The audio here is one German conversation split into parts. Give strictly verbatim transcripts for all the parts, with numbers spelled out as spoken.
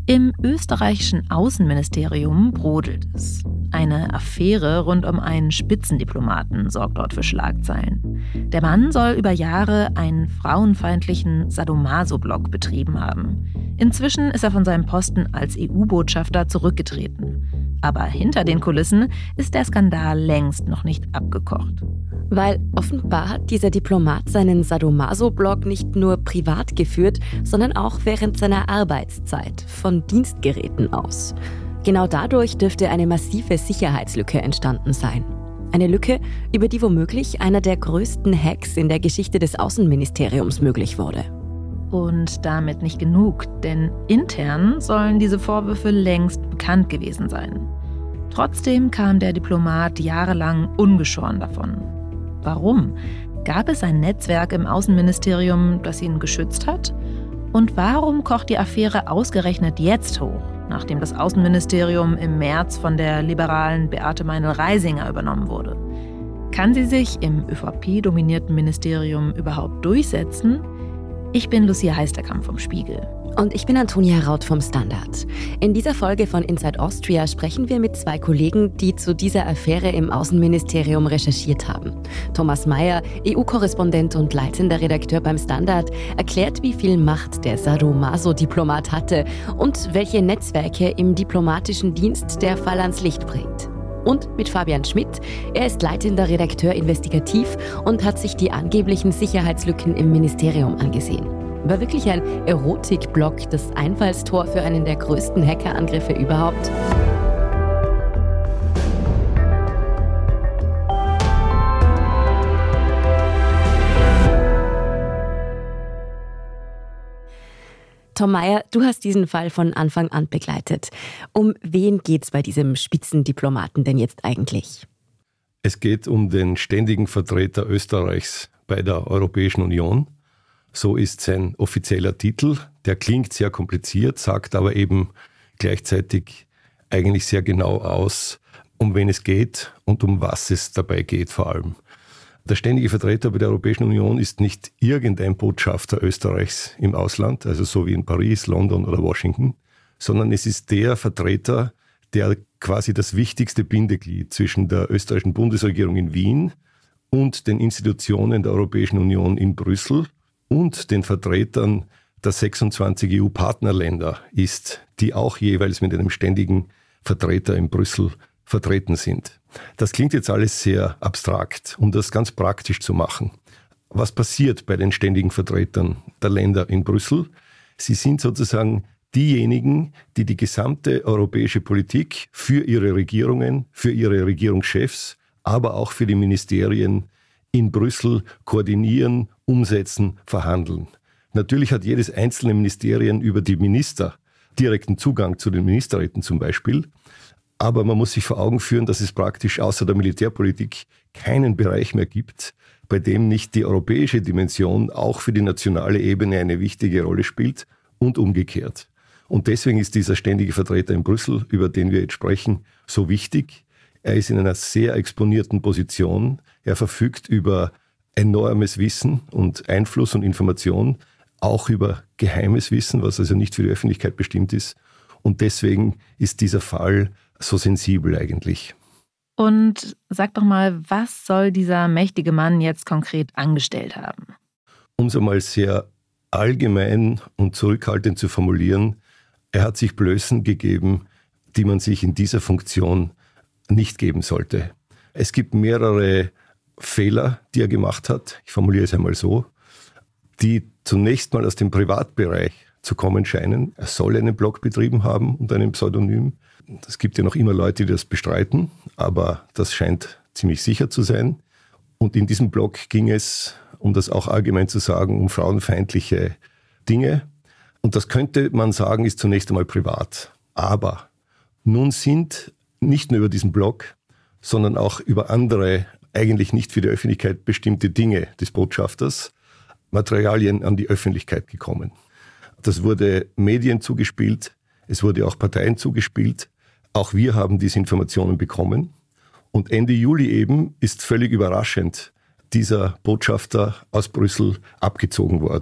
Im österreichischen Außenministerium brodelt es. Eine Affäre rund um einen Spitzendiplomaten sorgt dort für Schlagzeilen. Der Mann soll über Jahre einen frauenfeindlichen Sadomaso-Blog betrieben haben. Inzwischen ist er von seinem Posten als E U-Botschafter zurückgetreten. Aber hinter den Kulissen ist der Skandal längst noch nicht abgekocht. Weil offenbar hat dieser Diplomat seinen Sadomaso-Blog nicht nur privat geführt, sondern auch während seiner Arbeitszeit, von Dienstgeräten aus. Genau dadurch dürfte eine massive Sicherheitslücke entstanden sein. Eine Lücke, über die womöglich einer der größten Hacks in der Geschichte des Außenministeriums möglich wurde. Und damit nicht genug, denn intern sollen diese Vorwürfe längst bekannt gewesen sein. Trotzdem kam der Diplomat jahrelang ungeschoren davon. Warum? Gab es ein Netzwerk im Außenministerium, das ihn geschützt hat? Und warum kocht die Affäre ausgerechnet jetzt hoch, nachdem das Außenministerium im März von der liberalen Beate Meinl-Reisinger übernommen wurde? Kann sie sich im ÖVP-dominierten Ministerium überhaupt durchsetzen? Ich bin Lucia Heisterkamp vom Spiegel. Und ich bin Antonia Raut vom Standard. In dieser Folge von Inside Austria sprechen wir mit zwei Kollegen, die zu dieser Affäre im Außenministerium recherchiert haben. Thomas Mayer, E U-Korrespondent und leitender Redakteur beim Standard, erklärt, wie viel Macht der Sadomaso-Diplomat hatte und welche Netzwerke im diplomatischen Dienst der Fall ans Licht bringt. Und mit Fabian Schmidt. Er ist leitender Redakteur investigativ und hat sich die angeblichen Sicherheitslücken im Ministerium angesehen. War wirklich ein Erotik-Blog das Einfallstor für einen der größten Hackerangriffe überhaupt? Tom Mayer, du hast diesen Fall von Anfang an begleitet. Um wen geht es bei diesem Spitzendiplomaten denn jetzt eigentlich? Es geht um den ständigen Vertreter Österreichs bei der Europäischen Union. So ist sein offizieller Titel. Der klingt sehr kompliziert, sagt aber eben gleichzeitig eigentlich sehr genau aus, um wen es geht und um was es dabei geht vor allem. Der ständige Vertreter bei der Europäischen Union ist nicht irgendein Botschafter Österreichs im Ausland, also so wie in Paris, London oder Washington, sondern es ist der Vertreter, der quasi das wichtigste Bindeglied zwischen der österreichischen Bundesregierung in Wien und den Institutionen der Europäischen Union in Brüssel und den Vertretern der sechsundzwanzig E U-Partnerländer ist, die auch jeweils mit einem ständigen Vertreter in Brüssel vertreten sind. Das klingt jetzt alles sehr abstrakt, um das ganz praktisch zu machen. Was passiert bei den ständigen Vertretern der Länder in Brüssel? Sie sind sozusagen diejenigen, die die gesamte europäische Politik für ihre Regierungen, für ihre Regierungschefs, aber auch für die Ministerien in Brüssel koordinieren, umsetzen, verhandeln. Natürlich hat jedes einzelne Ministerien über die Minister direkten Zugang zu den Ministerräten zum Beispiel. Aber man muss sich vor Augen führen, dass es praktisch außer der Militärpolitik keinen Bereich mehr gibt, bei dem nicht die europäische Dimension auch für die nationale Ebene eine wichtige Rolle spielt und umgekehrt. Und deswegen ist dieser ständige Vertreter in Brüssel, über den wir jetzt sprechen, so wichtig. Er ist in einer sehr exponierten Position. Er verfügt über enormes Wissen und Einfluss und Information, auch über geheimes Wissen, was also nicht für die Öffentlichkeit bestimmt ist. Und deswegen ist dieser Fall so sensibel eigentlich. Und sag doch mal, was soll dieser mächtige Mann jetzt konkret angestellt haben? Um es einmal sehr allgemein und zurückhaltend zu formulieren, er hat sich Blößen gegeben, die man sich in dieser Funktion nicht geben sollte. Es gibt mehrere Fehler, die er gemacht hat, ich formuliere es einmal so, die zunächst mal aus dem Privatbereich zu kommen scheinen. Er soll einen Blog betrieben haben unter einem Pseudonym. Es gibt ja noch immer Leute, die das bestreiten, aber das scheint ziemlich sicher zu sein. Und in diesem Blog ging es, um das auch allgemein zu sagen, um frauenfeindliche Dinge. Und das könnte man sagen, ist zunächst einmal privat. Aber nun sind nicht nur über diesen Blog, sondern auch über andere, eigentlich nicht für die Öffentlichkeit bestimmte Dinge des Botschafters, Materialien an die Öffentlichkeit gekommen. Das wurde Medien zugespielt, es wurde auch Parteien zugespielt. Auch wir haben diese Informationen bekommen. Und Ende Juli eben ist völlig überraschend dieser Botschafter aus Brüssel abgezogen worden.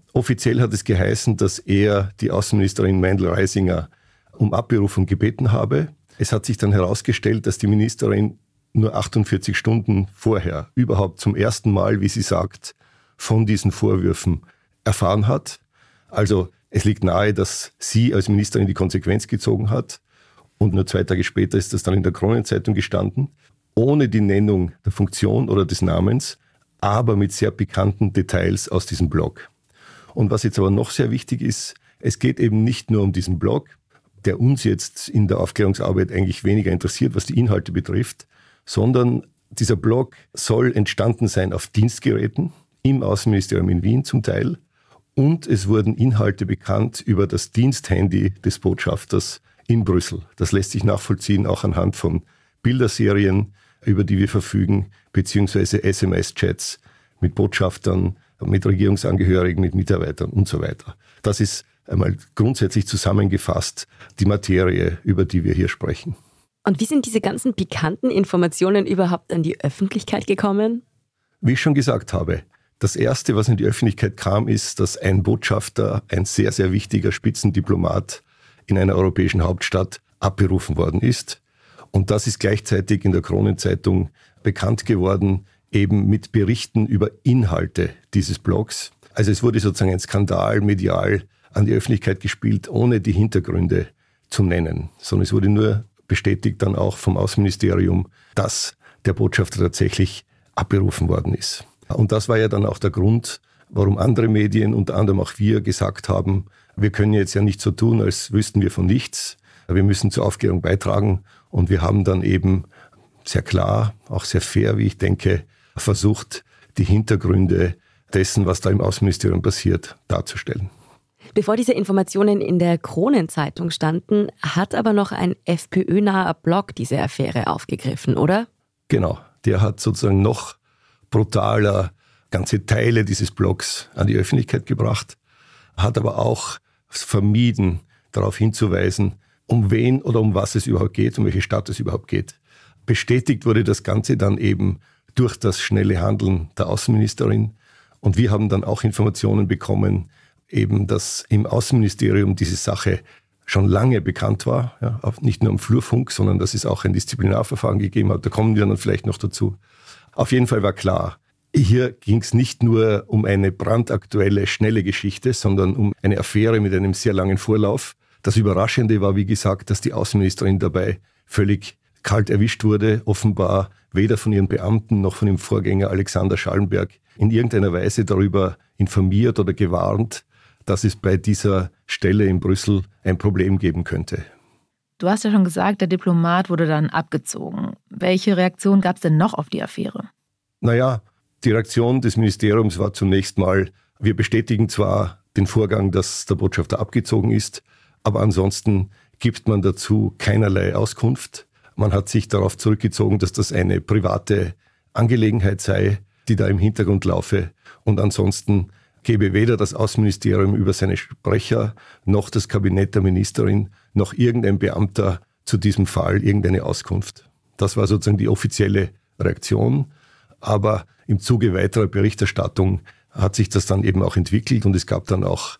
Offiziell hat es geheißen, dass er die Außenministerin Meindl-Reisinger um Abberufung gebeten habe. Es hat sich dann herausgestellt, dass die Ministerin nur achtundvierzig Stunden vorher überhaupt zum ersten Mal, wie sie sagt, von diesen Vorwürfen erfahren hat. Also es liegt nahe, dass sie als Ministerin die Konsequenz gezogen hat. Und nur zwei Tage später ist das dann in der Kronenzeitung gestanden, ohne die Nennung der Funktion oder des Namens, aber mit sehr pikanten Details aus diesem Blog. Und was jetzt aber noch sehr wichtig ist, es geht eben nicht nur um diesen Blog, der uns jetzt in der Aufklärungsarbeit eigentlich weniger interessiert, was die Inhalte betrifft, sondern dieser Blog soll entstanden sein auf Dienstgeräten, im Außenministerium in Wien zum Teil. Und es wurden Inhalte bekannt über das Diensthandy des Botschafters in Brüssel. Das lässt sich nachvollziehen, auch anhand von Bilderserien, über die wir verfügen, beziehungsweise S M S-Chats mit Botschaftern, mit Regierungsangehörigen, mit Mitarbeitern und so weiter. Das ist einmal grundsätzlich zusammengefasst die Materie, über die wir hier sprechen. Und wie sind diese ganzen pikanten Informationen überhaupt an die Öffentlichkeit gekommen? Wie ich schon gesagt habe, das Erste, was in die Öffentlichkeit kam, ist, dass ein Botschafter, ein sehr, sehr wichtiger Spitzendiplomat in einer europäischen Hauptstadt abberufen worden ist. Und das ist gleichzeitig in der Kronenzeitung bekannt geworden, eben mit Berichten über Inhalte dieses Blogs. Also es wurde sozusagen ein Skandal medial an die Öffentlichkeit gespielt, ohne die Hintergründe zu nennen, sondern es wurde nur bestätigt dann auch vom Außenministerium, dass der Botschafter tatsächlich abberufen worden ist. Und das war ja dann auch der Grund, warum andere Medien, unter anderem auch wir, gesagt haben, wir können jetzt ja nicht so tun, als wüssten wir von nichts. Wir müssen zur Aufklärung beitragen. Und wir haben dann eben sehr klar, auch sehr fair, wie ich denke, versucht, die Hintergründe dessen, was da im Außenministerium passiert, darzustellen. Bevor diese Informationen in der Kronenzeitung standen, hat aber noch ein FPÖ-naher Blog diese Affäre aufgegriffen, oder? Genau, der hat sozusagen noch brutaler ganze Teile dieses Blogs an die Öffentlichkeit gebracht, hat aber auch vermieden, darauf hinzuweisen, um wen oder um was es überhaupt geht, um welche Stadt es überhaupt geht. Bestätigt wurde das Ganze dann eben durch das schnelle Handeln der Außenministerin. Und wir haben dann auch Informationen bekommen, eben, dass im Außenministerium diese Sache schon lange bekannt war, ja, nicht nur am Flurfunk, sondern dass es auch ein Disziplinarverfahren gegeben hat. Da kommen wir dann vielleicht noch dazu. Auf jeden Fall war klar, hier ging es nicht nur um eine brandaktuelle, schnelle Geschichte, sondern um eine Affäre mit einem sehr langen Vorlauf. Das Überraschende war, wie gesagt, dass die Außenministerin dabei völlig kalt erwischt wurde, offenbar weder von ihren Beamten noch von ihrem Vorgänger Alexander Schallenberg in irgendeiner Weise darüber informiert oder gewarnt, dass es bei dieser Stelle in Brüssel ein Problem geben könnte. Du hast ja schon gesagt, der Diplomat wurde dann abgezogen. Welche Reaktion gab es denn noch auf die Affäre? Naja, die Reaktion des Ministeriums war zunächst mal, wir bestätigen zwar den Vorgang, dass der Botschafter abgezogen ist, aber ansonsten gibt man dazu keinerlei Auskunft. Man hat sich darauf zurückgezogen, dass das eine private Angelegenheit sei, die da im Hintergrund laufe. Und ansonsten gebe weder das Außenministerium über seine Sprecher, noch das Kabinett der Ministerin, noch irgendein Beamter zu diesem Fall irgendeine Auskunft. Das war sozusagen die offizielle Reaktion. Aber im Zuge weiterer Berichterstattung hat sich das dann eben auch entwickelt und es gab dann auch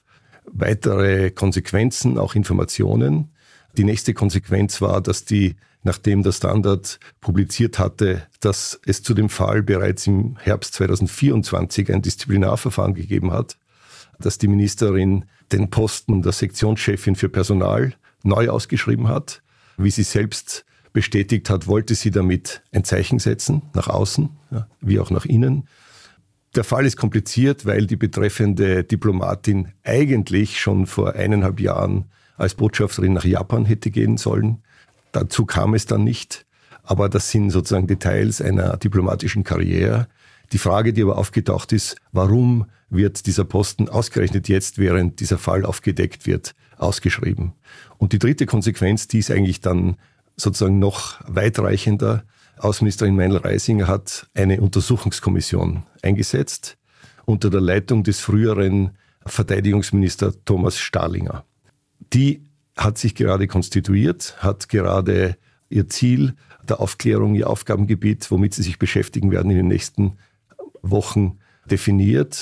weitere Konsequenzen, auch Informationen. Die nächste Konsequenz war, dass die, nachdem der Standard publiziert hatte, dass es zu dem Fall bereits im Herbst zweitausendvierundzwanzig ein Disziplinarverfahren gegeben hat, dass die Ministerin den Posten der Sektionschefin für Personal neu ausgeschrieben hat. Wie sie selbst bestätigt hat, wollte sie damit ein Zeichen setzen, nach außen, ja, wie auch nach innen. Der Fall ist kompliziert, weil die betreffende Diplomatin eigentlich schon vor eineinhalb Jahren als Botschafterin nach Japan hätte gehen sollen. Dazu kam es dann nicht. Aber das sind sozusagen Details einer diplomatischen Karriere. Die Frage, die aber aufgetaucht ist, warum wird dieser Posten ausgerechnet jetzt, während dieser Fall aufgedeckt wird, ausgeschrieben? Und die dritte Konsequenz, die ist eigentlich dann sozusagen noch weitreichender. Außenministerin Meindl-Reisinger hat eine Untersuchungskommission eingesetzt unter der Leitung des früheren Verteidigungsministers Thomas Stahlinger. Die hat sich gerade konstituiert, hat gerade ihr Ziel der Aufklärung, ihr Aufgabengebiet, womit sie sich beschäftigen werden in den nächsten Wochen, definiert.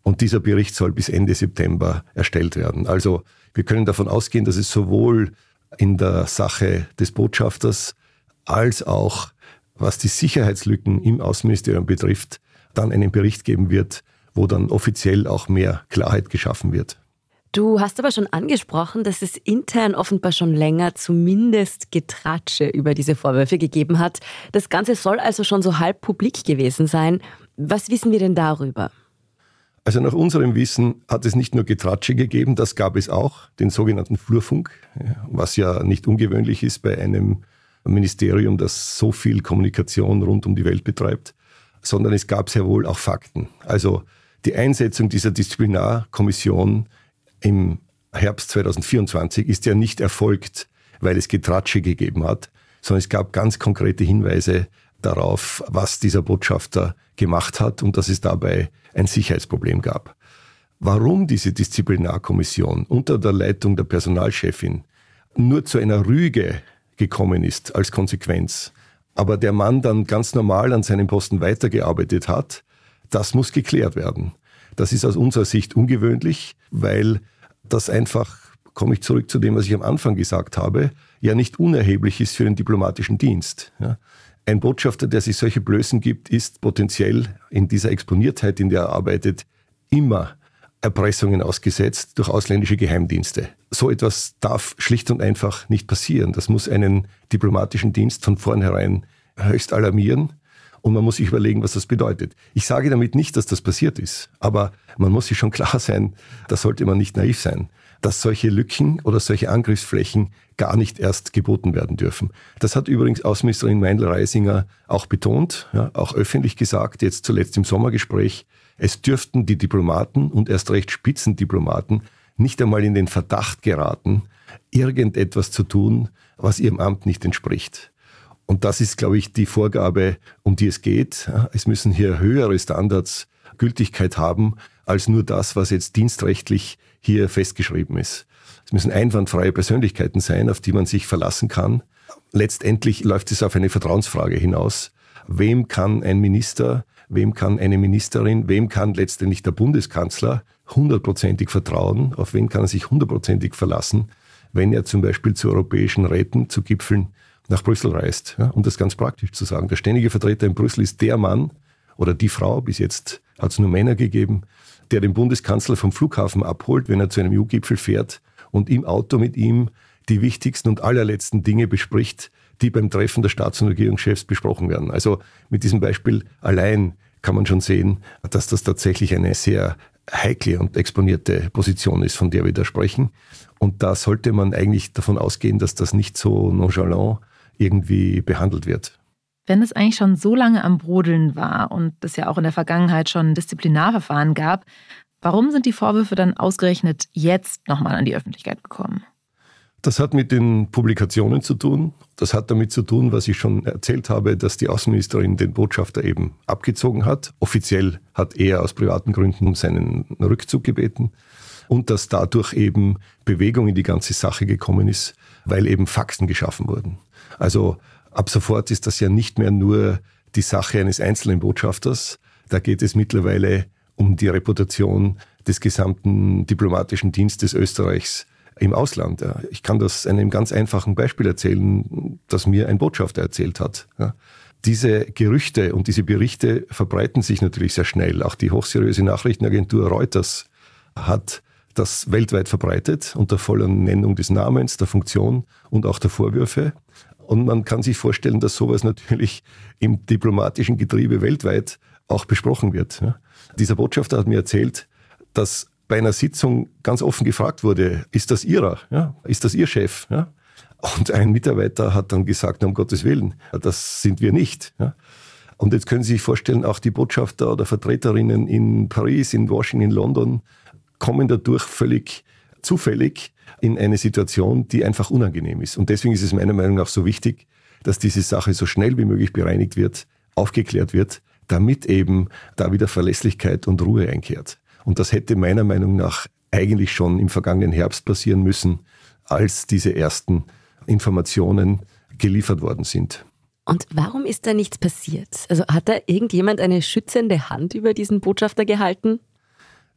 Und dieser Bericht soll bis Ende September erstellt werden. Also wir können davon ausgehen, dass es sowohl in der Sache des Botschafters als auch, was die Sicherheitslücken im Außenministerium betrifft, dann einen Bericht geben wird, wo dann offiziell auch mehr Klarheit geschaffen wird. Du hast aber schon angesprochen, dass es intern offenbar schon länger zumindest Getratsche über diese Vorwürfe gegeben hat. Das Ganze soll also schon so halb publik gewesen sein. Was wissen wir denn darüber? Also nach unserem Wissen hat es nicht nur Getratsche gegeben, das gab es auch, den sogenannten Flurfunk, was ja nicht ungewöhnlich ist bei einem Ministerium, das so viel Kommunikation rund um die Welt betreibt, sondern es gab sehr wohl auch Fakten. Also die Einsetzung dieser Disziplinarkommission im Herbst zweitausendvierundzwanzig ist ja nicht erfolgt, weil es Getratsche gegeben hat, sondern es gab ganz konkrete Hinweise darauf, was dieser Botschafter gemacht hat und dass es dabei ein Sicherheitsproblem gab. Warum diese Disziplinarkommission unter der Leitung der Personalchefin nur zu einer Rüge gekommen ist als Konsequenz, aber der Mann dann ganz normal an seinem Posten weitergearbeitet hat, das muss geklärt werden. Das ist aus unserer Sicht ungewöhnlich, weil das einfach, komme ich zurück zu dem, was ich am Anfang gesagt habe, ja nicht unerheblich ist für den diplomatischen Dienst. Ja. Ein Botschafter, der sich solche Blößen gibt, ist potenziell in dieser Exponiertheit, in der er arbeitet, immer Erpressungen ausgesetzt durch ausländische Geheimdienste. So etwas darf schlicht und einfach nicht passieren. Das muss einen diplomatischen Dienst von vornherein höchst alarmieren. Und man muss sich überlegen, was das bedeutet. Ich sage damit nicht, dass das passiert ist, aber man muss sich schon klar sein, da sollte man nicht naiv sein, dass solche Lücken oder solche Angriffsflächen gar nicht erst geboten werden dürfen. Das hat übrigens Außenministerin Meindl-Reisinger auch betont, ja, auch öffentlich gesagt, jetzt zuletzt im Sommergespräch, es dürften die Diplomaten und erst recht Spitzendiplomaten nicht einmal in den Verdacht geraten, irgendetwas zu tun, was ihrem Amt nicht entspricht. Und das ist, glaube ich, die Vorgabe, um die es geht. Es müssen hier höhere Standards Gültigkeit haben, als nur das, was jetzt dienstrechtlich hier festgeschrieben ist. Es müssen einwandfreie Persönlichkeiten sein, auf die man sich verlassen kann. Letztendlich läuft es auf eine Vertrauensfrage hinaus. Wem kann ein Minister, wem kann eine Ministerin, wem kann letztendlich der Bundeskanzler hundertprozentig vertrauen, auf wen kann er sich hundertprozentig verlassen, wenn er zum Beispiel zu europäischen Räten, zu Gipfeln nach Brüssel reist, ja, um das ganz praktisch zu sagen. Der ständige Vertreter in Brüssel ist der Mann oder die Frau, bis jetzt hat es nur Männer gegeben, der den Bundeskanzler vom Flughafen abholt, wenn er zu einem E U-Gipfel fährt und im Auto mit ihm die wichtigsten und allerletzten Dinge bespricht, die beim Treffen der Staats- und Regierungschefs besprochen werden. Also mit diesem Beispiel allein kann man schon sehen, dass das tatsächlich eine sehr heikle und exponierte Position ist, von der wir da sprechen. Und da sollte man eigentlich davon ausgehen, dass das nicht so nonchalant irgendwie behandelt wird. Wenn es eigentlich schon so lange am Brodeln war und es ja auch in der Vergangenheit schon Disziplinarverfahren gab, warum sind die Vorwürfe dann ausgerechnet jetzt nochmal an die Öffentlichkeit gekommen? Das hat mit den Publikationen zu tun. Das hat damit zu tun, was ich schon erzählt habe, dass die Außenministerin den Botschafter eben abgezogen hat. Offiziell hat er aus privaten Gründen um seinen Rückzug gebeten. Und dass dadurch eben Bewegung in die ganze Sache gekommen ist, weil eben Fakten geschaffen wurden. Also ab sofort ist das ja nicht mehr nur die Sache eines einzelnen Botschafters. Da geht es mittlerweile um die Reputation des gesamten diplomatischen Dienstes Österreichs im Ausland. Ich kann das an einem ganz einfachen Beispiel erzählen, das mir ein Botschafter erzählt hat. Diese Gerüchte und diese Berichte verbreiten sich natürlich sehr schnell. Auch die hochseriöse Nachrichtenagentur Reuters hat das weltweit verbreitet, unter voller Nennung des Namens, der Funktion und auch der Vorwürfe. Und man kann sich vorstellen, dass sowas natürlich im diplomatischen Getriebe weltweit auch besprochen wird. Dieser Botschafter hat mir erzählt, dass bei einer Sitzung ganz offen gefragt wurde, ist das Ihrer? Ja? Ist das Ihr Chef? Ja? Und ein Mitarbeiter hat dann gesagt, um Gottes Willen, das sind wir nicht. Ja? Und jetzt können Sie sich vorstellen, auch die Botschafter oder Vertreterinnen in Paris, in Washington, in London kommen dadurch völlig zufällig in eine Situation, die einfach unangenehm ist. Und deswegen ist es meiner Meinung nach so wichtig, dass diese Sache so schnell wie möglich bereinigt wird, aufgeklärt wird, damit eben da wieder Verlässlichkeit und Ruhe einkehrt. Und das hätte meiner Meinung nach eigentlich schon im vergangenen Herbst passieren müssen, als diese ersten Informationen geliefert worden sind. Und warum ist da nichts passiert? Also hat da irgendjemand eine schützende Hand über diesen Botschafter gehalten?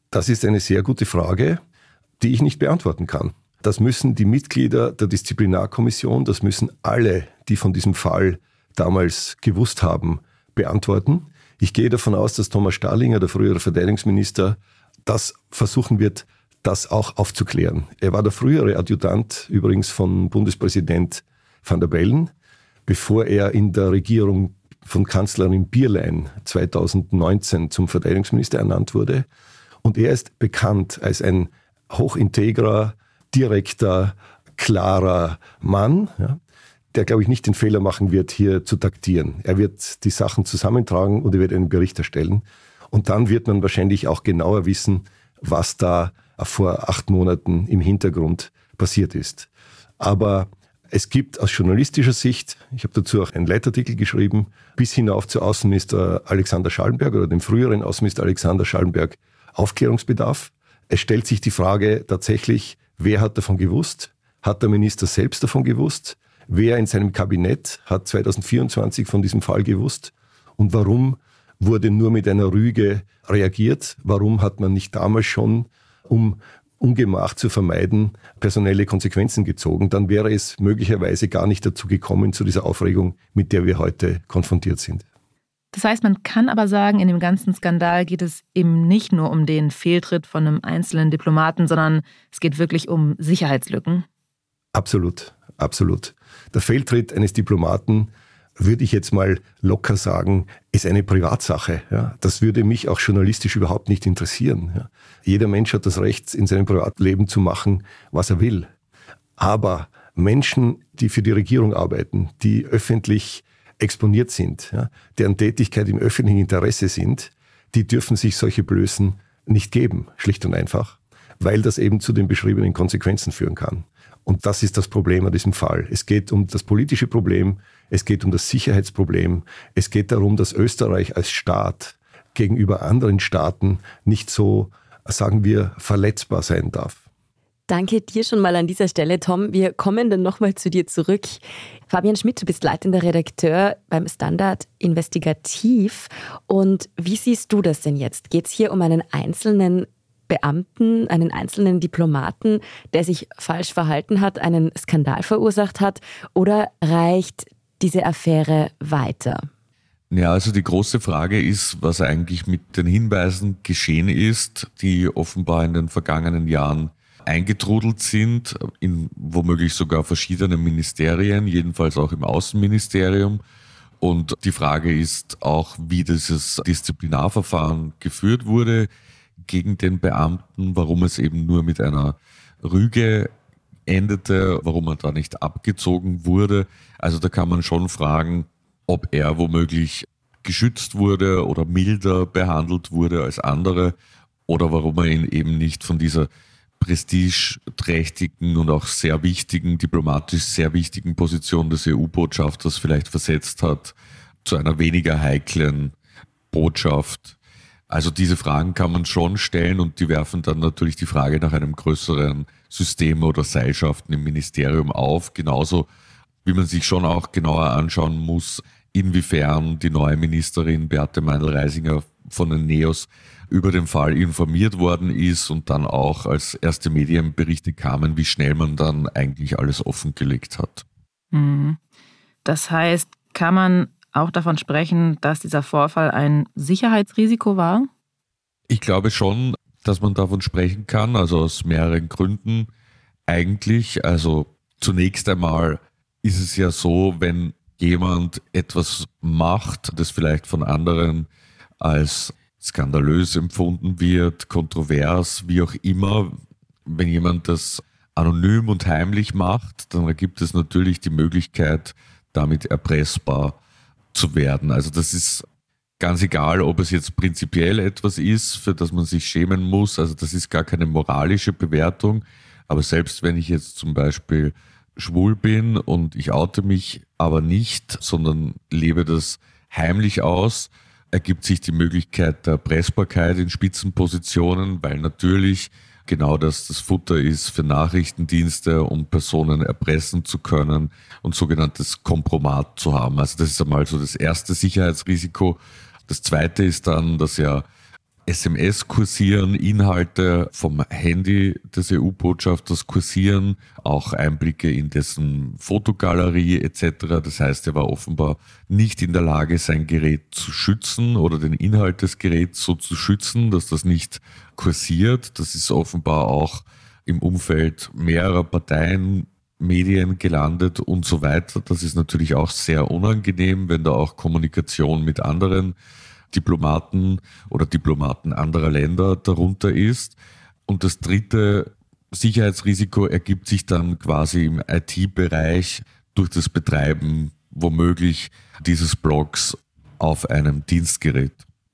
Das ist eine sehr gute Frage, die ich nicht beantworten kann. Das müssen die Mitglieder der Disziplinarkommission, das müssen alle, die von diesem Fall damals gewusst haben, beantworten. Ich gehe davon aus, dass Thomas Stahlinger, der frühere Verteidigungsminister, das versuchen wird, das auch aufzuklären. Er war der frühere Adjutant übrigens von Bundespräsident Van der Bellen, bevor er in der Regierung von Kanzlerin Bierlein zweitausendneunzehn zum Verteidigungsminister ernannt wurde. Und er ist bekannt als ein hochintegrer, direkter, klarer Mann, ja, der, glaube ich, nicht den Fehler machen wird, hier zu taktieren. Er wird die Sachen zusammentragen und er wird einen Bericht erstellen. Und dann wird man wahrscheinlich auch genauer wissen, was da vor acht Monaten im Hintergrund passiert ist. Aber es gibt aus journalistischer Sicht, ich habe dazu auch einen Leitartikel geschrieben, bis hinauf zu Außenminister Alexander Schallenberg oder dem früheren Außenminister Alexander Schallenberg Aufklärungsbedarf. Es stellt sich die Frage tatsächlich, wer hat davon gewusst? Hat der Minister selbst davon gewusst? Wer in seinem Kabinett hat zweitausendvierundzwanzig von diesem Fall gewusst? Und warum wurde nur mit einer Rüge reagiert? Warum hat man nicht damals schon, um Ungemach zu vermeiden, personelle Konsequenzen gezogen? Dann wäre es möglicherweise gar nicht dazu gekommen, zu dieser Aufregung, mit der wir heute konfrontiert sind. Das heißt, man kann aber sagen, in dem ganzen Skandal geht es eben nicht nur um den Fehltritt von einem einzelnen Diplomaten, sondern es geht wirklich um Sicherheitslücken. Absolut, absolut. Der Fehltritt eines Diplomaten, würde ich jetzt mal locker sagen, ist eine Privatsache. Ja. Das würde mich auch journalistisch überhaupt nicht interessieren. Ja. Jeder Mensch hat das Recht, in seinem Privatleben zu machen, was er will. Aber Menschen, die für die Regierung arbeiten, die öffentlich exponiert sind, ja, deren Tätigkeit im öffentlichen Interesse sind, die dürfen sich solche Blößen nicht geben, schlicht und einfach, weil das eben zu den beschriebenen Konsequenzen führen kann. Und das ist das Problem an diesem Fall. Es geht um das politische Problem, es geht um das Sicherheitsproblem, es geht darum, dass Österreich als Staat gegenüber anderen Staaten nicht so, sagen wir, verletzbar sein darf. Danke dir schon mal an dieser Stelle, Tom. Wir kommen dann nochmal zu dir zurück. Fabian Schmidt, du bist leitender Redakteur beim Standard Investigativ. Und wie siehst du das denn jetzt? Geht es hier um einen einzelnen Beamten, einen einzelnen Diplomaten, der sich falsch verhalten hat, einen Skandal verursacht hat? Oder reicht diese Affäre weiter? Ja, also die große Frage ist, was eigentlich mit den Hinweisen geschehen ist, die offenbar in den vergangenen Jahren eingetrudelt sind, in womöglich sogar verschiedenen Ministerien, jedenfalls auch im Außenministerium. Und die Frage ist auch, wie dieses Disziplinarverfahren geführt wurde gegen den Beamten, warum es eben nur mit einer Rüge endete, warum er da nicht abgezogen wurde. Also da kann man schon fragen, ob er womöglich geschützt wurde oder milder behandelt wurde als andere oder warum er ihn eben nicht von dieser prestigeträchtigen und auch sehr wichtigen, diplomatisch sehr wichtigen Position des E U-Botschafters vielleicht versetzt hat zu einer weniger heiklen Botschaft. Also diese Fragen kann man schon stellen und die werfen dann natürlich die Frage nach einem größeren System oder Seilschaften im Ministerium auf, genauso wie man sich schon auch genauer anschauen muss, inwiefern die neue Ministerin Beate Meindl-Reisinger von den NEOS über den Fall informiert worden ist und dann auch, als erste Medienberichte kamen, wie schnell man dann eigentlich alles offengelegt hat. Das heißt, kann man auch davon sprechen, dass dieser Vorfall ein Sicherheitsrisiko war? Ich glaube schon, dass man davon sprechen kann, also aus mehreren Gründen eigentlich. Also zunächst einmal ist es ja so, wenn jemand etwas macht, das vielleicht von anderen als skandalös empfunden wird, kontrovers, wie auch immer, wenn jemand das anonym und heimlich macht, dann gibt es natürlich die Möglichkeit, damit erpressbar zu werden. Also das ist ganz egal, ob es jetzt prinzipiell etwas ist, für das man sich schämen muss. Also das ist gar keine moralische Bewertung. Aber selbst wenn ich jetzt zum Beispiel schwul bin und ich oute mich aber nicht, sondern lebe das heimlich aus, ergibt sich die Möglichkeit der Erpressbarkeit in Spitzenpositionen, weil natürlich genau das das Futter ist für Nachrichtendienste, um Personen erpressen zu können und sogenanntes Kompromat zu haben. Also das ist einmal so das erste Sicherheitsrisiko. Das zweite ist dann, dass ja S M S kursieren, Inhalte vom Handy des E U-Botschafters kursieren, auch Einblicke in dessen Fotogalerie et cetera. Das heißt, er war offenbar nicht in der Lage, sein Gerät zu schützen oder den Inhalt des Geräts so zu schützen, dass das nicht kursiert. Das ist offenbar auch im Umfeld mehrerer Parteien, Medien gelandet und so weiter. Das ist natürlich auch sehr unangenehm, wenn da auch Kommunikation mit anderen Diplomaten oder Diplomaten anderer Länder darunter ist. Und das dritte Sicherheitsrisiko ergibt sich dann quasi im I T-Bereich durch das Betreiben womöglich dieses Blogs auf einem Dienstgerät.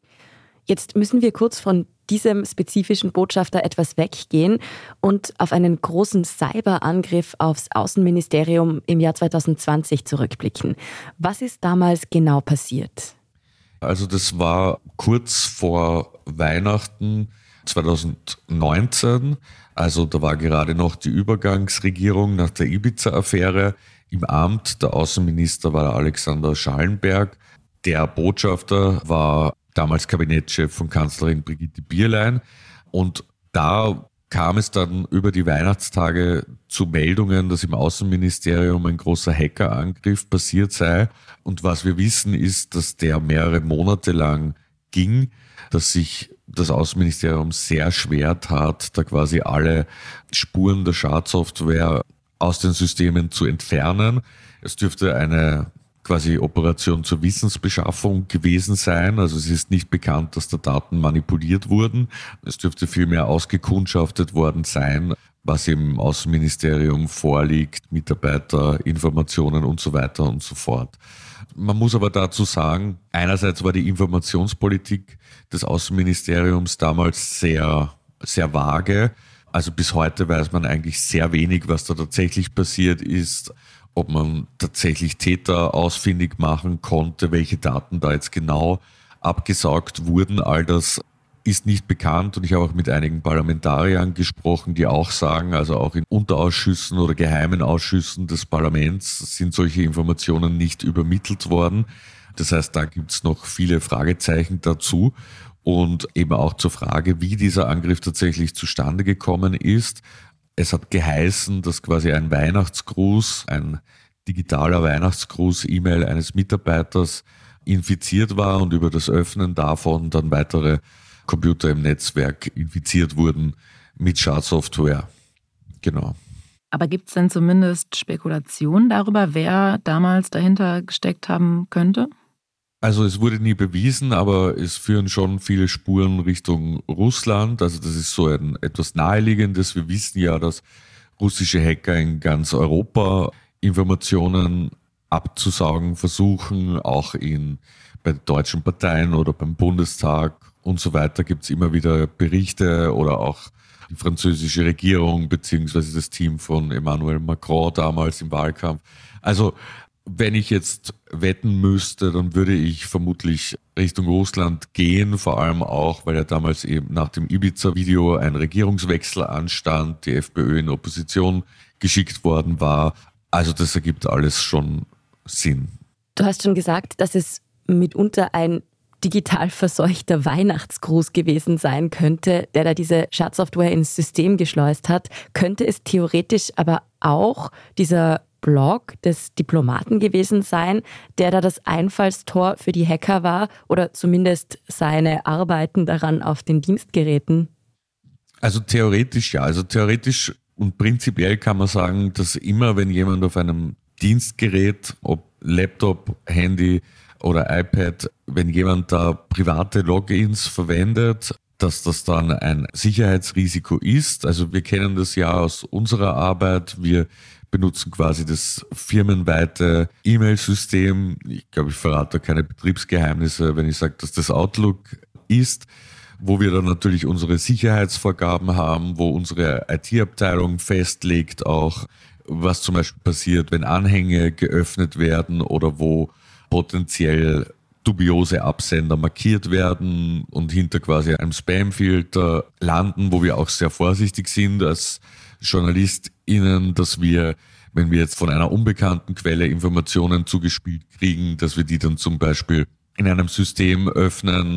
Jetzt müssen wir kurz von diesem spezifischen Botschafter etwas weggehen und auf einen großen Cyberangriff aufs Außenministerium im Jahr zwanzig zwanzig zurückblicken. Was ist damals genau passiert? Also das war kurz vor Weihnachten zwanzig neunzehn. Also da war gerade noch die Übergangsregierung nach der Ibiza-Affäre. Im Amt der Außenminister war der Alexander Schallenberg. Der Botschafter war damals Kabinettschef von Kanzlerin Brigitte Bierlein. Und da kam es dann über die Weihnachtstage zu Meldungen, dass im Außenministerium ein großer Hackerangriff passiert sei. Und was wir wissen ist, dass der mehrere Monate lang ging, dass sich das Außenministerium sehr schwer tat, da quasi alle Spuren der Schadsoftware aus den Systemen zu entfernen. Es dürfte eine quasi Operation zur Wissensbeschaffung gewesen sein. Also es ist nicht bekannt, dass da Daten manipuliert wurden. Es dürfte vielmehr ausgekundschaftet worden sein, was im Außenministerium vorliegt, Mitarbeiterinformationen und so weiter und so fort. Man muss aber dazu sagen, einerseits war die Informationspolitik des Außenministeriums damals sehr, sehr vage. Also bis heute weiß man eigentlich sehr wenig, was da tatsächlich passiert ist, ob man tatsächlich Täter ausfindig machen konnte, welche Daten da jetzt genau abgesaugt wurden. All das ist nicht bekannt und ich habe auch mit einigen Parlamentariern gesprochen, die auch sagen, also auch in Unterausschüssen oder geheimen Ausschüssen des Parlaments sind solche Informationen nicht übermittelt worden. Das heißt, da gibt es noch viele Fragezeichen dazu und eben auch zur Frage, wie dieser Angriff tatsächlich zustande gekommen ist. Es hat geheißen, dass quasi ein Weihnachtsgruß, ein digitaler Weihnachtsgruß-E-Mail eines Mitarbeiters infiziert war und über das Öffnen davon dann weitere Computer im Netzwerk infiziert wurden mit Schadsoftware. Genau. Aber gibt es denn zumindest Spekulationen darüber, wer damals dahinter gesteckt haben könnte? Also es wurde nie bewiesen, aber es führen schon viele Spuren Richtung Russland. Also das ist so ein etwas Naheliegendes. Wir wissen ja, dass russische Hacker in ganz Europa Informationen abzusaugen versuchen, auch in, bei deutschen Parteien oder beim Bundestag und so weiter gibt es immer wieder Berichte oder auch die französische Regierung beziehungsweise das Team von Emmanuel Macron damals im Wahlkampf. Also wenn ich jetzt wetten müsste, dann würde ich vermutlich Richtung Russland gehen, vor allem auch, weil ja damals eben nach dem Ibiza-Video ein Regierungswechsel anstand, die FPÖ in Opposition geschickt worden war. Also das ergibt alles schon Sinn. Du hast schon gesagt, dass es mitunter ein digital verseuchter Weihnachtsgruß gewesen sein könnte, der da diese Schadsoftware ins System geschleust hat. Könnte es theoretisch aber auch dieser Blog des Diplomaten gewesen sein, der da das Einfallstor für die Hacker war oder zumindest seine Arbeiten daran auf den Dienstgeräten? Also theoretisch ja. Also theoretisch und prinzipiell kann man sagen, dass immer, wenn jemand auf einem Dienstgerät, ob Laptop, Handy oder iPad, wenn jemand da private Logins verwendet, dass das dann ein Sicherheitsrisiko ist. Also wir kennen das ja aus unserer Arbeit. Wir benutzen quasi das firmenweite E-Mail-System. Ich glaube, ich verrate keine Betriebsgeheimnisse, wenn ich sage, dass das Outlook ist, wo wir dann natürlich unsere Sicherheitsvorgaben haben, wo unsere I T-Abteilung festlegt auch, was zum Beispiel passiert, wenn Anhänge geöffnet werden oder wo potenziell dubiose Absender markiert werden und hinter quasi einem Spam-Filter landen, wo wir auch sehr vorsichtig sind als JournalistInnen, dass wir, wenn wir jetzt von einer unbekannten Quelle Informationen zugespielt kriegen, dass wir die dann zum Beispiel in einem System öffnen,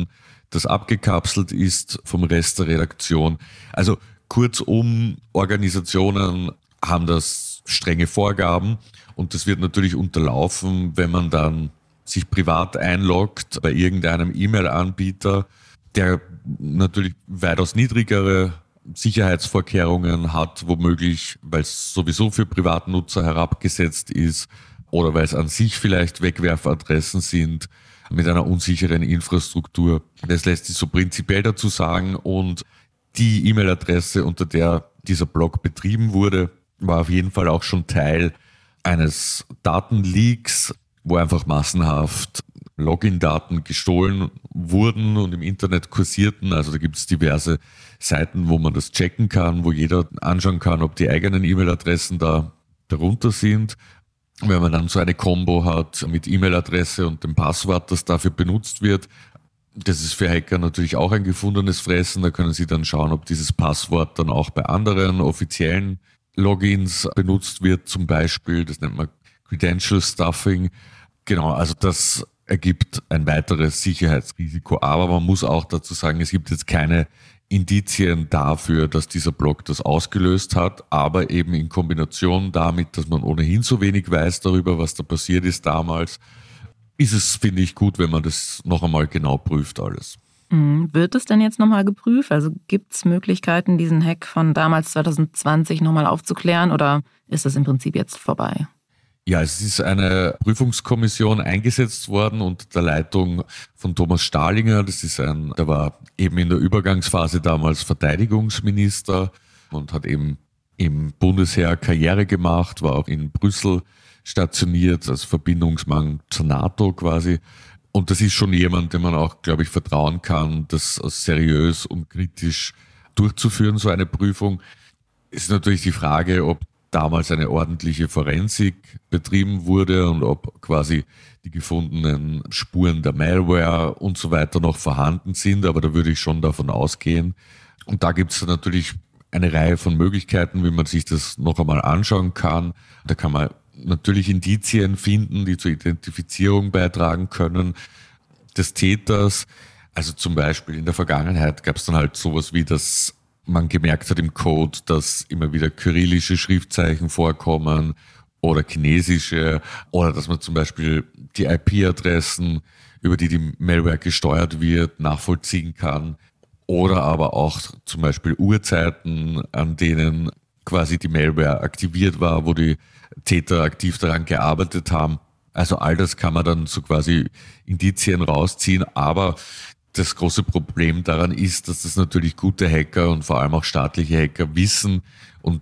das abgekapselt ist vom Rest der Redaktion. Also kurzum, Organisationen haben das strenge Vorgaben und das wird natürlich unterlaufen, wenn man dann sich privat einloggt bei irgendeinem E-Mail-Anbieter, der natürlich weitaus niedrigere Sicherheitsvorkehrungen hat, womöglich, weil es sowieso für Privatnutzer herabgesetzt ist oder weil es an sich vielleicht Wegwerfadressen sind mit einer unsicheren Infrastruktur. Das lässt sich so prinzipiell dazu sagen und die E-Mail-Adresse, unter der dieser Blog betrieben wurde, war auf jeden Fall auch schon Teil eines Datenleaks, wo einfach massenhaft Login-Daten gestohlen wurden und im Internet kursierten. Also da gibt es diverse Seiten, wo man das checken kann, wo jeder anschauen kann, ob die eigenen E-Mail-Adressen da darunter sind. Wenn man dann so eine Kombo hat mit E-Mail-Adresse und dem Passwort, das dafür benutzt wird, das ist für Hacker natürlich auch ein gefundenes Fressen. Da können sie dann schauen, ob dieses Passwort dann auch bei anderen offiziellen Logins benutzt wird, zum Beispiel. Das nennt man Credential Stuffing. Genau, also das ergibt ein weiteres Sicherheitsrisiko. Aber man muss auch dazu sagen, es gibt jetzt keine Indizien dafür, dass dieser Blog das ausgelöst hat, aber eben in Kombination damit, dass man ohnehin so wenig weiß darüber, was da passiert ist damals, ist es, finde ich, gut, wenn man das noch einmal genau prüft alles. Wird es denn jetzt nochmal geprüft? Also gibt es Möglichkeiten, diesen Hack von damals zwanzig zwanzig nochmal aufzuklären oder ist das im Prinzip jetzt vorbei? Ja, es ist eine Prüfungskommission eingesetzt worden unter der Leitung von Thomas Stahlinger. Das ist ein, der war eben in der Übergangsphase damals Verteidigungsminister und hat eben im Bundesheer Karriere gemacht, war auch in Brüssel stationiert als Verbindungsmann zur NATO quasi. Und das ist schon jemand, dem man auch, glaube ich, vertrauen kann, das seriös und kritisch durchzuführen, so eine Prüfung. Es ist natürlich die Frage, ob damals eine ordentliche Forensik betrieben wurde und ob quasi die gefundenen Spuren der Malware und so weiter noch vorhanden sind. Aber da würde ich schon davon ausgehen. Und da gibt es natürlich eine Reihe von Möglichkeiten, wie man sich das noch einmal anschauen kann. Da kann man natürlich Indizien finden, die zur Identifizierung beitragen können des Täters. Also zum Beispiel in der Vergangenheit gab es dann halt sowas wie, dass man gemerkt hat im Code, dass immer wieder kyrillische Schriftzeichen vorkommen oder chinesische oder dass man zum Beispiel die I P-Adressen, über die die Malware gesteuert wird, nachvollziehen kann oder aber auch zum Beispiel Uhrzeiten, an denen quasi die Malware aktiviert war, wo die Täter aktiv daran gearbeitet haben. Also all das kann man dann so quasi Indizien rausziehen, aber das große Problem daran ist, dass das natürlich gute Hacker und vor allem auch staatliche Hacker wissen und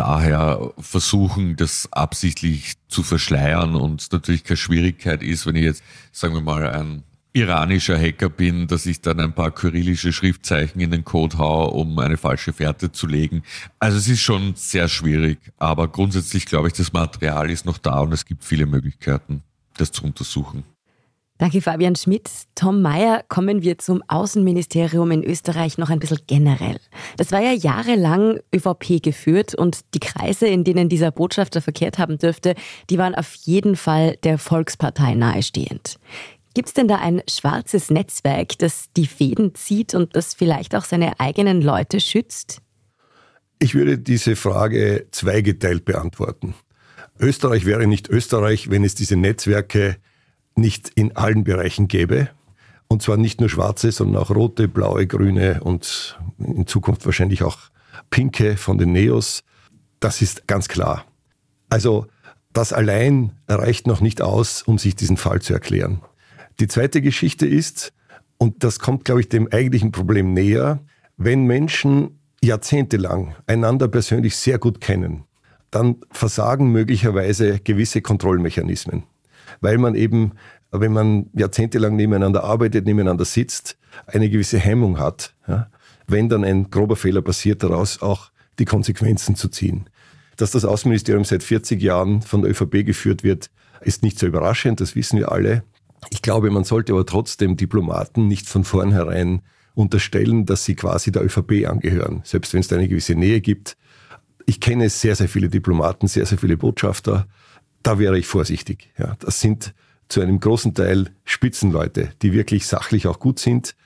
daher versuchen, das absichtlich zu verschleiern und es natürlich keine Schwierigkeit ist, wenn ich jetzt, sagen wir mal, ein iranischer Hacker bin, dass ich dann ein paar kyrillische Schriftzeichen in den Code haue, um eine falsche Fährte zu legen. Also es ist schon sehr schwierig, aber grundsätzlich glaube ich, das Material ist noch da und es gibt viele Möglichkeiten, das zu untersuchen. Danke, Fabian Schmidt. Tom Mayer, kommen wir zum Außenministerium in Österreich noch ein bisschen generell. Das war ja jahrelang ÖVP geführt und die Kreise, in denen dieser Botschafter verkehrt haben dürfte, die waren auf jeden Fall der Volkspartei nahestehend. Gibt es denn da ein schwarzes Netzwerk, das die Fäden zieht und das vielleicht auch seine eigenen Leute schützt? Ich würde diese Frage zweigeteilt beantworten. Österreich wäre nicht Österreich, wenn es diese Netzwerke nicht in allen Bereichen gäbe. Und zwar nicht nur schwarze, sondern auch rote, blaue, grüne und in Zukunft wahrscheinlich auch pinke von den Neos. Das ist ganz klar. Also das allein reicht noch nicht aus, um sich diesen Fall zu erklären. Die zweite Geschichte ist, und das kommt, glaube ich, dem eigentlichen Problem näher, wenn Menschen jahrzehntelang einander persönlich sehr gut kennen, dann versagen möglicherweise gewisse Kontrollmechanismen. Weil man eben, wenn man jahrzehntelang nebeneinander arbeitet, nebeneinander sitzt, eine gewisse Hemmung hat, ja, wenn dann ein grober Fehler passiert, daraus auch die Konsequenzen zu ziehen. Dass das Außenministerium seit vierzig Jahren von der ÖVP geführt wird, ist nicht so überraschend, das wissen wir alle. Ich glaube, man sollte aber trotzdem Diplomaten nicht von vornherein unterstellen, dass sie quasi der ÖVP angehören, selbst wenn es da eine gewisse Nähe gibt. Ich kenne sehr, sehr viele Diplomaten, sehr, sehr viele Botschafter. Da wäre ich vorsichtig. Ja, das sind zu einem großen Teil Spitzenleute, die wirklich sachlich auch gut sind.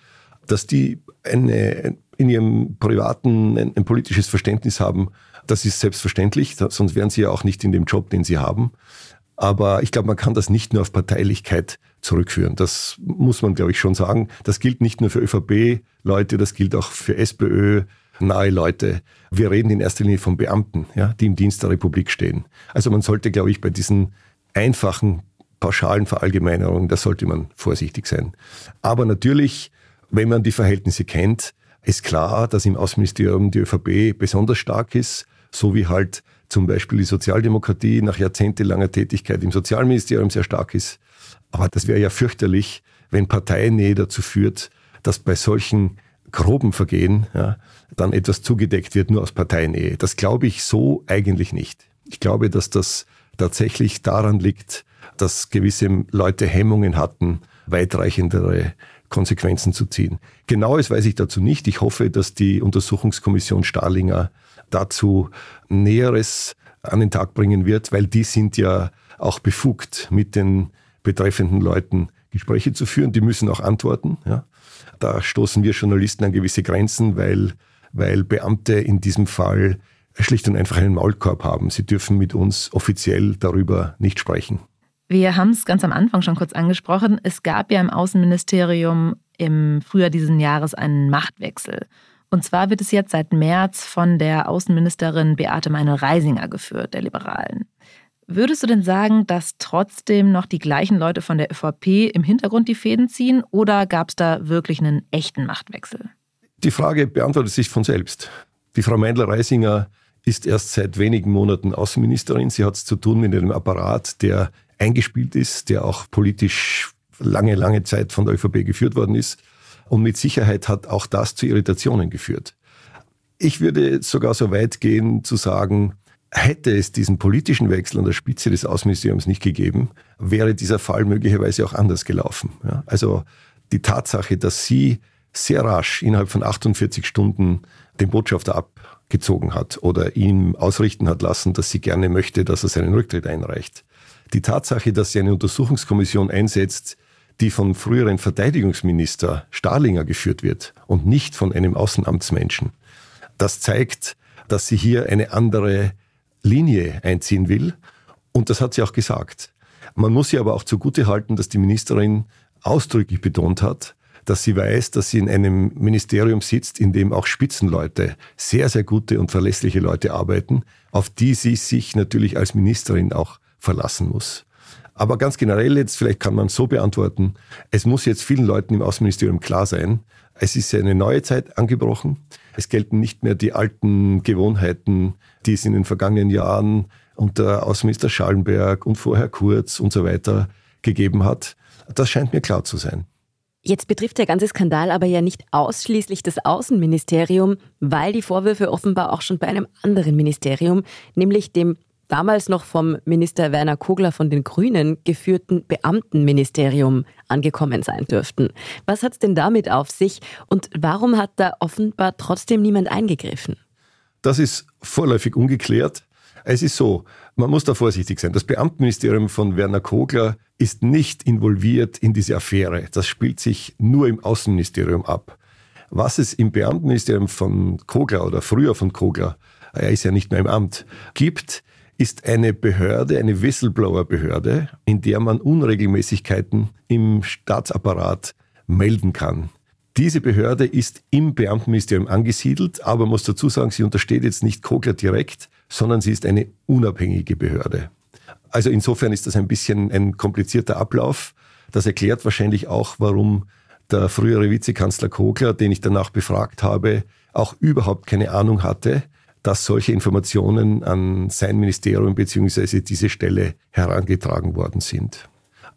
dass die eine, in ihrem privaten ein, ein politisches Verständnis haben, das ist selbstverständlich, sonst wären sie ja auch nicht in dem Job, den sie haben. Aber ich glaube, man kann das nicht nur auf Parteilichkeit zurückführen. Das muss man, glaube ich, schon sagen. Das gilt nicht nur für ÖVP-Leute, das gilt auch für SPÖ-nahe Leute. Wir reden in erster Linie von Beamten, ja, die im Dienst der Republik stehen. Also man sollte, glaube ich, bei diesen einfachen, pauschalen Verallgemeinerungen, da sollte man vorsichtig sein. Aber natürlich, wenn man die Verhältnisse kennt, ist klar, dass im Außenministerium die ÖVP besonders stark ist, so wie halt zum Beispiel die Sozialdemokratie nach jahrzehntelanger Tätigkeit im Sozialministerium sehr stark ist. Aber das wäre ja fürchterlich, wenn Parteinähe dazu führt, dass bei solchen groben Vergehen ja, dann etwas zugedeckt wird, nur aus Parteinähe. Das glaube ich so eigentlich nicht. Ich glaube, dass das tatsächlich daran liegt, dass gewisse Leute Hemmungen hatten, weitreichendere Konsequenzen zu ziehen. Genaues weiß ich dazu nicht. Ich hoffe, dass die Untersuchungskommission Stahlinger dazu Näheres an den Tag bringen wird, weil die sind ja auch befugt, mit den betreffenden Leuten Gespräche zu führen. Die müssen auch antworten. Ja. Da stoßen wir Journalisten an gewisse Grenzen, weil, weil Beamte in diesem Fall schlicht und einfach einen Maulkorb haben. Sie dürfen mit uns offiziell darüber nicht sprechen. Wir haben es ganz am Anfang schon kurz angesprochen. Es gab ja im Außenministerium im Frühjahr diesen Jahres einen Machtwechsel. Und zwar wird es jetzt seit März von der Außenministerin Beate Meinl-Reisinger geführt, der Liberalen. Würdest du denn sagen, dass trotzdem noch die gleichen Leute von der ÖVP im Hintergrund die Fäden ziehen oder gab es da wirklich einen echten Machtwechsel? Die Frage beantwortet sich von selbst. Die Frau Meinl-Reisinger ist erst seit wenigen Monaten Außenministerin. Sie hat es zu tun mit einem Apparat, der eingespielt ist, der auch politisch lange, lange Zeit von der ÖVP geführt worden ist. Und mit Sicherheit hat auch das zu Irritationen geführt. Ich würde sogar so weit gehen, zu sagen, hätte es diesen politischen Wechsel an der Spitze des Außenministeriums nicht gegeben, wäre dieser Fall möglicherweise auch anders gelaufen. Ja, also die Tatsache, dass sie sehr rasch innerhalb von achtundvierzig Stunden den Botschafter abgezogen hat oder ihm ausrichten hat lassen, dass sie gerne möchte, dass er seinen Rücktritt einreicht. Die Tatsache, dass sie eine Untersuchungskommission einsetzt, die vom früheren Verteidigungsminister Stahlinger geführt wird und nicht von einem Außenamtsmenschen, das zeigt, dass sie hier eine andere Linie einziehen will. Und das hat sie auch gesagt. Man muss ihr aber auch zugutehalten, dass die Ministerin ausdrücklich betont hat, dass sie weiß, dass sie in einem Ministerium sitzt, in dem auch Spitzenleute, sehr, sehr gute und verlässliche Leute arbeiten, auf die sie sich natürlich als Ministerin auch verlassen muss. Aber ganz generell jetzt, vielleicht kann man es so beantworten, es muss jetzt vielen Leuten im Außenministerium klar sein, es ist eine neue Zeit angebrochen. Es gelten nicht mehr die alten Gewohnheiten, die es in den vergangenen Jahren unter Außenminister Schallenberg und vorher Kurz und so weiter gegeben hat. Das scheint mir klar zu sein. Jetzt betrifft der ganze Skandal aber ja nicht ausschließlich das Außenministerium, weil die Vorwürfe offenbar auch schon bei einem anderen Ministerium, nämlich dem damals noch vom Minister Werner Kogler von den Grünen geführten Beamtenministerium angekommen sein dürften. Was hat es denn damit auf sich und warum hat da offenbar trotzdem niemand eingegriffen? Das ist vorläufig ungeklärt. Es ist so, man muss da vorsichtig sein. Das Beamtenministerium von Werner Kogler ist nicht involviert in diese Affäre. Das spielt sich nur im Außenministerium ab. Was es im Beamtenministerium von Kogler oder früher von Kogler, er ist ja nicht mehr im Amt, gibt, ist eine Behörde, eine Whistleblower-Behörde, in der man Unregelmäßigkeiten im Staatsapparat melden kann. Diese Behörde ist im Beamtenministerium angesiedelt, aber muss dazu sagen, sie untersteht jetzt nicht Kogler direkt, sondern sie ist eine unabhängige Behörde. Also insofern ist das ein bisschen ein komplizierter Ablauf. Das erklärt wahrscheinlich auch, warum der frühere Vizekanzler Kogler, den ich danach befragt habe, auch überhaupt keine Ahnung hatte, dass solche Informationen an sein Ministerium bzw. diese Stelle herangetragen worden sind.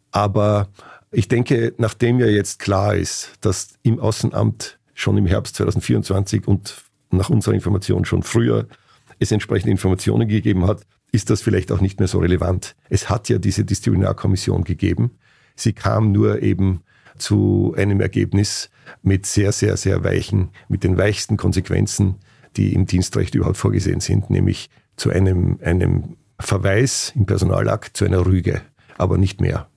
Aber ich denke, nachdem ja jetzt klar ist, dass im Außenamt schon im Herbst zweitausendvierundzwanzig und nach unserer Information schon früher es entsprechende Informationen gegeben hat, ist das vielleicht auch nicht mehr so relevant. Es hat ja diese Disziplinarkommission gegeben. Sie kam nur eben zu einem Ergebnis mit sehr, sehr, sehr weichen, mit den weichsten Konsequenzen, die im Dienstrecht überhaupt vorgesehen sind, nämlich zu einem, einem Verweis im Personalakt, zu einer Rüge, aber nicht mehr.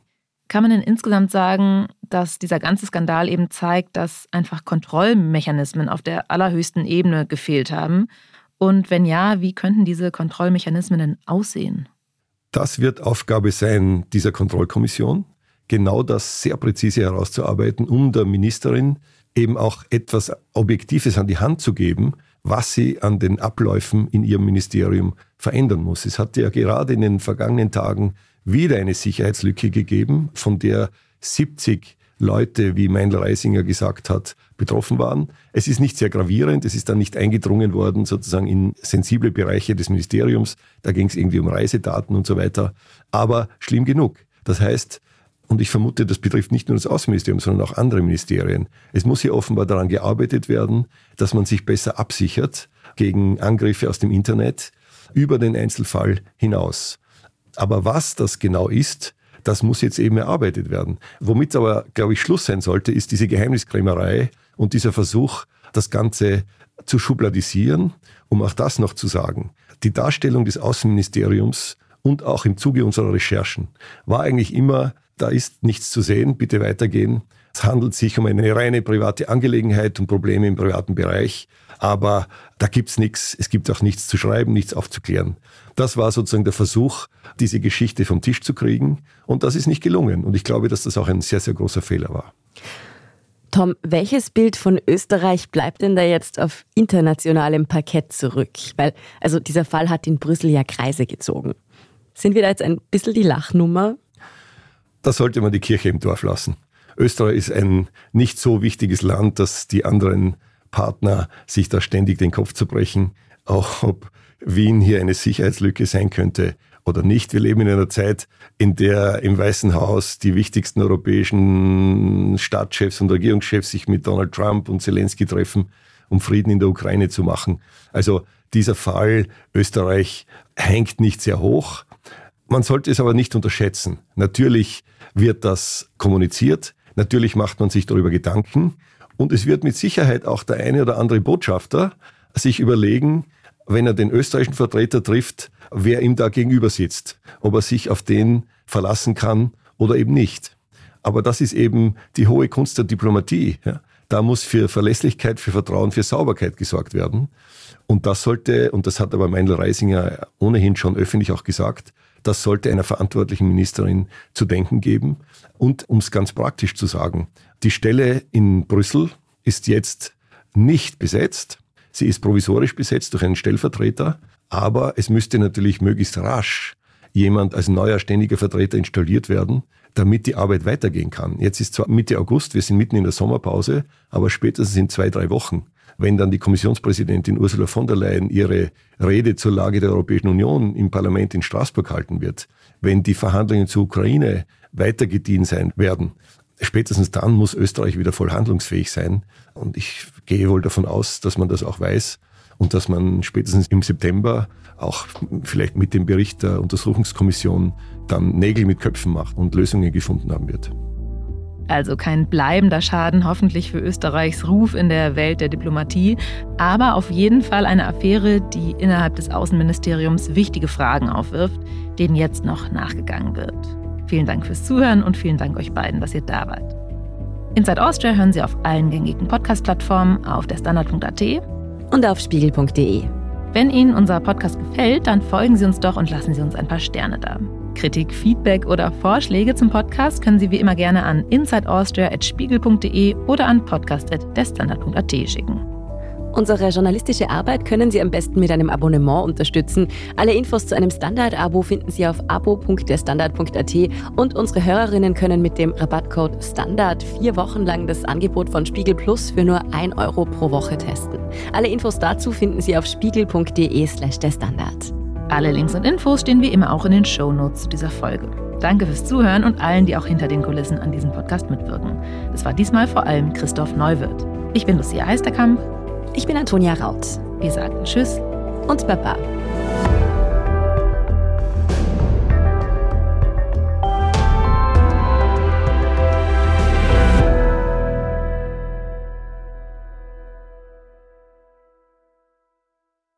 Kann man denn insgesamt sagen, dass dieser ganze Skandal eben zeigt, dass einfach Kontrollmechanismen auf der allerhöchsten Ebene gefehlt haben? Und wenn ja, wie könnten diese Kontrollmechanismen denn aussehen? Das wird Aufgabe sein dieser Kontrollkommission, genau das sehr präzise herauszuarbeiten, um der Ministerin eben auch etwas Objektives an die Hand zu geben, was sie an den Abläufen in ihrem Ministerium verändern muss. Es hat ja gerade in den vergangenen Tagen wieder eine Sicherheitslücke gegeben, von der siebzig Leute, wie Meindl-Reisinger gesagt hat, betroffen waren. Es ist nicht sehr gravierend, es ist dann nicht eingedrungen worden sozusagen in sensible Bereiche des Ministeriums. Da ging es irgendwie um Reisedaten und so weiter. Aber schlimm genug. Das heißt, und ich vermute, das betrifft nicht nur das Außenministerium, sondern auch andere Ministerien. Es muss hier offenbar daran gearbeitet werden, dass man sich besser absichert gegen Angriffe aus dem Internet über den Einzelfall hinaus. Aber was das genau ist, das muss jetzt eben erarbeitet werden. Womit aber, glaube ich, Schluss sein sollte, ist diese Geheimniskrämerei und dieser Versuch, das Ganze zu schubladisieren, um auch das noch zu sagen. Die Darstellung des Außenministeriums und auch im Zuge unserer Recherchen war eigentlich immer, da ist nichts zu sehen, bitte weitergehen. Es handelt sich um eine reine private Angelegenheit und Probleme im privaten Bereich, aber da gibt's nichts, es gibt auch nichts zu schreiben, nichts aufzuklären. Das war sozusagen der Versuch, diese Geschichte vom Tisch zu kriegen und das ist nicht gelungen und ich glaube, dass das auch ein sehr, sehr großer Fehler war. Tom, welches Bild von Österreich bleibt denn da jetzt auf internationalem Parkett zurück? Weil also dieser Fall hat in Brüssel ja Kreise gezogen. Sind wir da jetzt ein bisschen die Lachnummer? Da sollte man die Kirche im Dorf lassen. Österreich ist ein nicht so wichtiges Land, dass die anderen Partner sich da ständig den Kopf zerbrechen, auch ob Wien hier eine Sicherheitslücke sein könnte oder nicht. Wir leben in einer Zeit, in der im Weißen Haus die wichtigsten europäischen Staatschefs und Regierungschefs sich mit Donald Trump und Zelensky treffen, um Frieden in der Ukraine zu machen. Also dieser Fall Österreich hängt nicht sehr hoch. Man sollte es aber nicht unterschätzen. Natürlich wird das kommuniziert, natürlich macht man sich darüber Gedanken und es wird mit Sicherheit auch der eine oder andere Botschafter sich überlegen, wenn er den österreichischen Vertreter trifft, wer ihm da gegenüber sitzt, ob er sich auf den verlassen kann oder eben nicht. Aber das ist eben die hohe Kunst der Diplomatie. Ja. Da muss für Verlässlichkeit, für Vertrauen, für Sauberkeit gesorgt werden. Und das sollte, und das hat aber Meindl-Reisinger ohnehin schon öffentlich auch gesagt, das sollte einer verantwortlichen Ministerin zu denken geben. Und um es ganz praktisch zu sagen, die Stelle in Brüssel ist jetzt nicht besetzt. Sie ist provisorisch besetzt durch einen Stellvertreter, aber es müsste natürlich möglichst rasch jemand als neuer ständiger Vertreter installiert werden, damit die Arbeit weitergehen kann. Jetzt ist zwar Mitte August, wir sind mitten in der Sommerpause, aber spätestens in zwei, drei Wochen, wenn dann die Kommissionspräsidentin Ursula von der Leyen ihre Rede zur Lage der Europäischen Union im Parlament in Straßburg halten wird, wenn die Verhandlungen zur Ukraine weitergediehen sein werden, spätestens dann muss Österreich wieder voll handlungsfähig sein. Und ich gehe wohl davon aus, dass man das auch weiß und dass man spätestens im September auch vielleicht mit dem Bericht der Untersuchungskommission dann Nägel mit Köpfen macht und Lösungen gefunden haben wird. Also kein bleibender Schaden hoffentlich für Österreichs Ruf in der Welt der Diplomatie, aber auf jeden Fall eine Affäre, die innerhalb des Außenministeriums wichtige Fragen aufwirft, denen jetzt noch nachgegangen wird. Vielen Dank fürs Zuhören und vielen Dank euch beiden, dass ihr da wart. Inside Austria hören Sie auf allen gängigen Podcast-Plattformen, auf der Standard punkt a t und auf spiegel punkt de. Wenn Ihnen unser Podcast gefällt, dann folgen Sie uns doch und lassen Sie uns ein paar Sterne da. Kritik, Feedback oder Vorschläge zum Podcast können Sie wie immer gerne an insideaustria at spiegel punkt de oder an podcast at derstandard punkt a t schicken. Unsere journalistische Arbeit können Sie am besten mit einem Abonnement unterstützen. Alle Infos zu einem Standard-Abo finden Sie auf abo punkt derstandard punkt a t und unsere Hörerinnen können mit dem Rabattcode STANDARD vier Wochen lang das Angebot von Spiegel Plus für nur ein Euro pro Woche testen. Alle Infos dazu finden Sie auf spiegel punkt de slash derstandard. Alle Links und Infos stehen wie immer auch in den Shownotes zu dieser Folge. Danke fürs Zuhören und allen, die auch hinter den Kulissen an diesem Podcast mitwirken. Es war diesmal vor allem Christoph Neuwirth. Ich bin Lucia Heisterkamp. Ich bin Antonia Raut. Wir sagen Tschüss und Baba.